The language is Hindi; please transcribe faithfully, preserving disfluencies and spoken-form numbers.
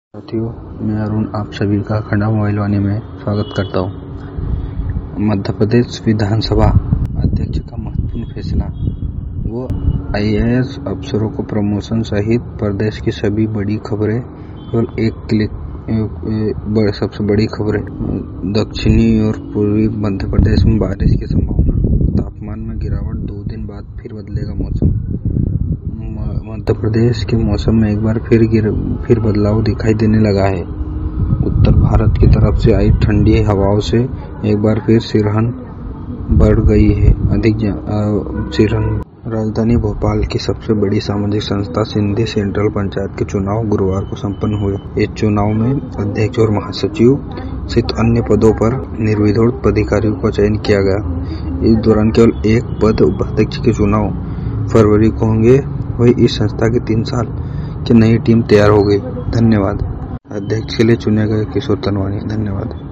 साथियों, मैं अरुण आप सभी का खंडा मोबाइल वाणी में स्वागत करता हूं। मध्य प्रदेश विधानसभा अध्यक्ष का महत्वपूर्ण फैसला। वो आई ए एस अफसरों को प्रमोशन सहित प्रदेश की सभी बड़ी खबरें केवल एक क्लिक। सबसे बड़ी खबरें। दक्षिणी और पूर्वी मध्य प्रदेश में बारिश की संभावना। तापमान में गिरावट, दो दिन बाद फिर बदलेगा मौसम। मध्य प्रदेश के मौसम में एक बार फिर गिर फिर बदलाव दिखाई देने लगा है। उत्तर भारत की तरफ से आई ठंडी हवाओं से एक बार फिर सिरहन बढ़ गई है। अधिक सिरहन राजधानी भोपाल की सबसे बड़ी सामाजिक संस्था सिंधी सेंट्रल पंचायत के चुनाव गुरुवार को संपन्न हुए। इस चुनाव में अध्यक्ष और महासचिव सहित अन्य पदों पर निर्विरोध पदाधिकारियों का चयन किया गया। इस दौरान केवल एक पद उपाध्यक्ष के चुनाव फरवरी को होंगे। वही इस संस्था की तीन साल की नई टीम तैयार हो गई। धन्यवाद। अध्यक्ष के लिए चुने गए किशोर तनवानी। धन्यवाद।